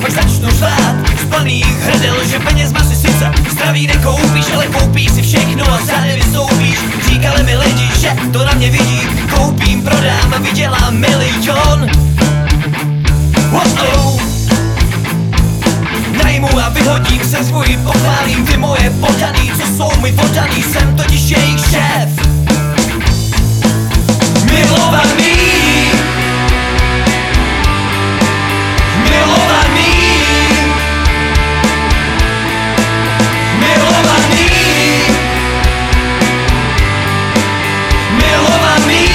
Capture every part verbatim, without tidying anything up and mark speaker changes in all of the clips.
Speaker 1: pak začnu řvát z plných hrdel, že penězma si sice zdraví nekoupíš, ale koupíš si všechno a zády vystoupíš. Říkali mi lidi, že to na mě vidí, koupím, prodám a vydělám milion. Wow. Najmu a vyhodím se svůj, pochválím ty moje podaný, co jsou mi podaný, jsem totiž jejich šéf. Milovaný, milovaný, milovaný, milovaný.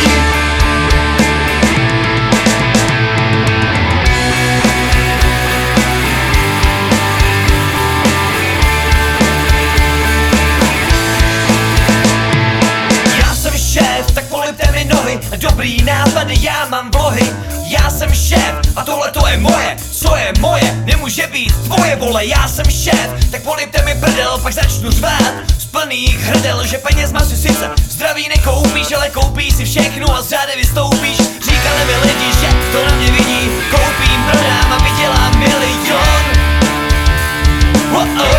Speaker 1: Dobrý nápady, já mám vlohy, já jsem šéf a tohle to je moje, co je moje, nemůže být tvoje vole, já jsem šéf, tak polipte mi prdel, pak začnu řvát z plných hrdel, že penězma si sice zdraví nekoupíš, ale koupíš si všechno a z řády vystoupíš. Říkali mi lidi, že to na mě vidí, koupím, prodám a vydělám milion. Oh, oh.